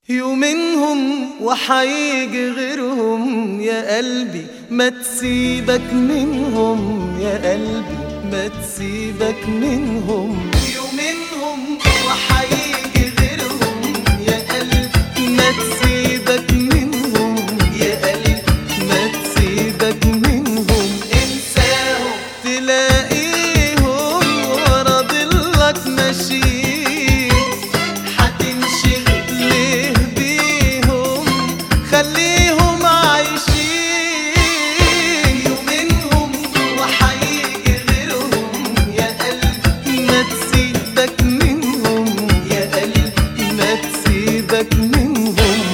يومينهم وحيجي غيرهم يا قلبي، ما تسيبك منهم يا قلبي، ما تسيبك منهم. يومينهم وحيجي غيرهم يا قلبي، ما تسيبك منهم يا قلبي، ما تسيبك منهم. انساهم تلاقيهم ورا ضلك ماشيين، هتنشغل ليه بيهم؟ خليهم عايشين. يومينهم وحيجي غيرهم يا قلبي، ما تسيبك منهم يا قلبي، ما تسيبك منهم.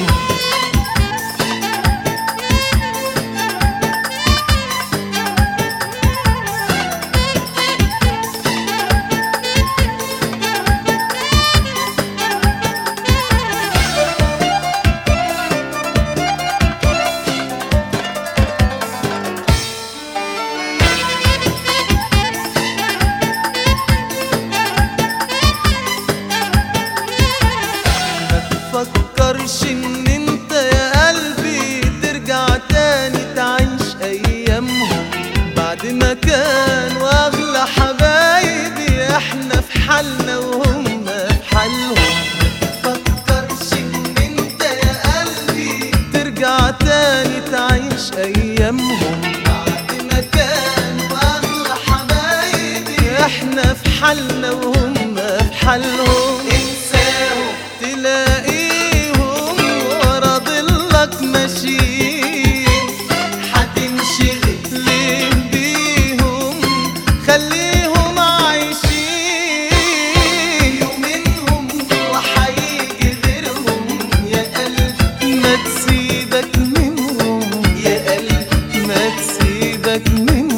متفكرش ان انت يا قلبي ترجع تاني تعيش ايامهم، بعد ما كانوا اغلى حبايبي احنا في حالنا وهم في حالهم. متفكرش ان انت يا قلبي ترجع تاني تعيش ايامهم، بعد ما كانوا اغلى حبايبي احنا في حالنا وهم في حالهم. انساهم تلاقيهم ورا ضلك ماشيين، هتنشغل ليه بيهم؟ خليهم عايشين. يومينهم وحيجي غيرهم يا قلبي، ما تسيبك منهم يا قلبي، ما تسيبك منهم.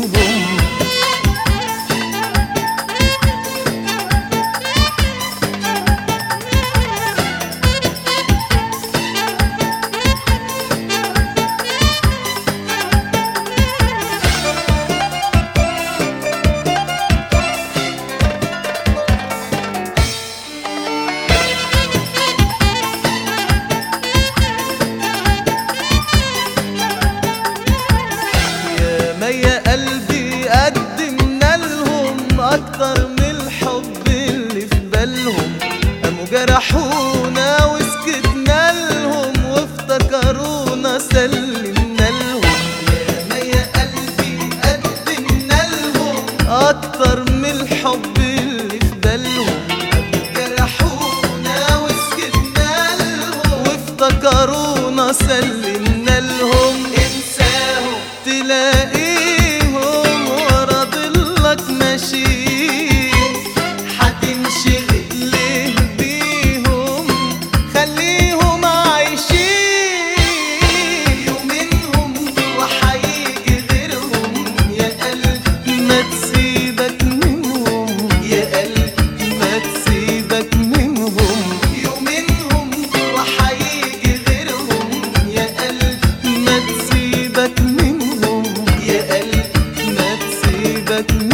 يا قلبي قدمنا لهم اكتر من الحب اللي في بالهم، قاموا جرحونا وسكتنا لهم وافتكرونا سلمنا لهم. يا قلبي قدمنا لهم اكتر من الحب اللي في بالهم، قاموا جرحونا وسكتنا لهم وافتكرونا سلمنا لهم. انساهم تلاقيهم ورا ضلك ماشيين، هتنشغل ليه بيهم؟ خليهم عايشين. يومينهم وحيجي غيرهم يا قلبي، ما تسيبك منهم يا قلبي، ما تسيبك منهم. يومينهم وحيجي غيرهم يا قلبي، ما تسيبك منهم يا قلبي، ما تسيبك منهم.